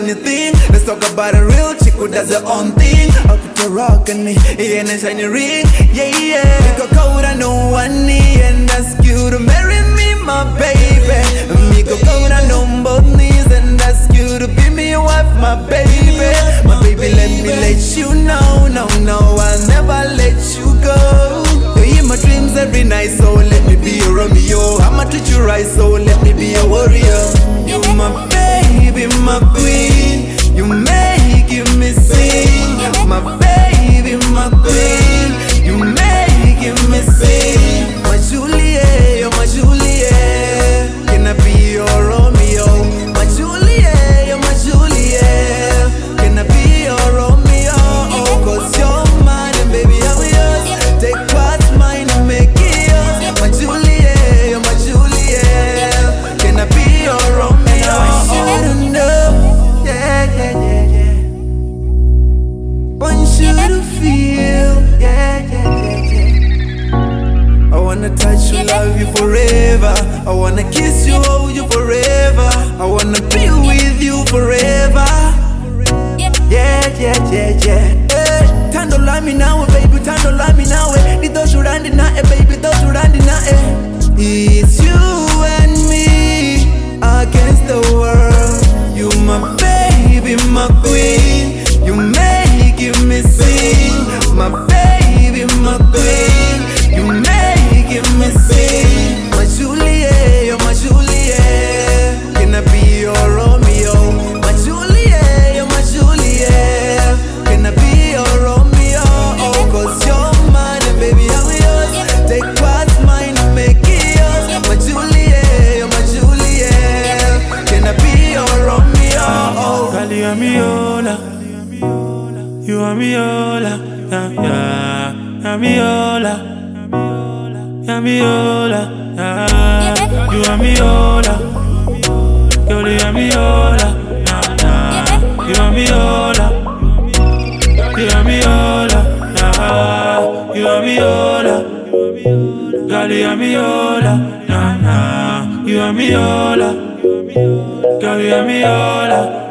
anything. Let's talk about a real chick who does her own thing. I put a rock on it, yeah, and a shiny ring. Yeah, yeah. We go cold and no one knee, and ask you to marry me, my baby. Me go cold and on both knees, and ask you to be me your wife, my baby. My baby, let me let you know, no, no, I'll never let you go. You in my dreams every night, so let me be your Romeo. I'ma treat you right, so let me be your warrior. You my baby, my queen. You make me sing. My baby, my queen. You make me sing. My Juliet, you're my Juliet. Can I be your Romeo? My Juliet, you're my Juliet. Can I be your Romeo? Oh, cause you're mine and baby I'm yours. Take what's mine and make it yours. My Juliet, you're my Juliet. Can I be your Romeo? I should've known. Yeah, yeah, yeah, yeah. Want you to feel. Yeah, yeah, yeah, yeah. I wanna touch you, love you forever. I wanna kiss you, hold you forever. I wanna be with you forever. Yeah, yeah, yeah, yeah. Hey, tando la mi nawe, baby, tando la mi nawe. Ni those who randi na baby, those who randi na It's you and me against the world. You my baby, my queen. You make me sing. My baby, my queen. You make me sing. My Juliet, you're my Juliet. Can I be your Romeo? My Juliet, you're my Juliet. Can I be your Romeo? Oh, cause you're mine and baby I'm yours. Take what's mine and make it yours. My Juliet, you're my Juliet. Can I be your Romeo? Oh, girl, you are me all. You are me all. Yeah, yeah. I'm me all. I'm me all. Yeah. You are me all. Girl, you are me all. Yeah, yeah. You are me all. You are me all. Yeah. You are me all. Girl, you are me all. Yeah, yeah. You are me all. Girl, you are me all.